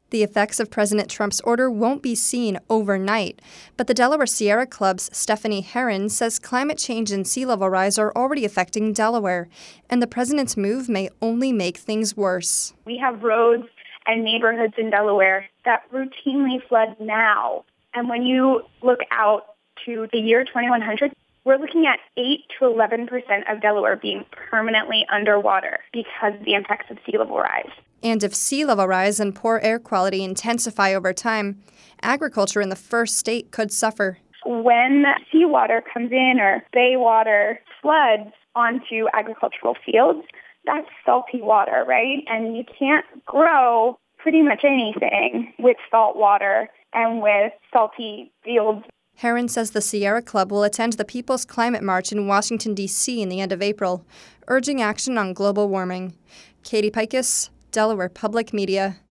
The effects of President Trump's order won't be seen overnight, but the Delaware Sierra Club's Stephanie Herron says climate change and sea level rise are already affecting Delaware, and the president's move may only make things worse. We have roads and neighborhoods in Delaware that routinely flood now. And when you look out to the year 2100, we're looking at 8 to 11% of Delaware being permanently underwater because of the impacts of sea level rise. And if sea level rise and poor air quality intensify over time, agriculture in the first state could suffer. When seawater comes in or bay water floods onto agricultural fields, that's salty water, right? And you can't grow pretty much anything with salt water and with salty fields. Herron says the Sierra Club will attend the People's Climate March in Washington, D.C. in the end of April, urging action on global warming. Katie Picus, Delaware Public Media.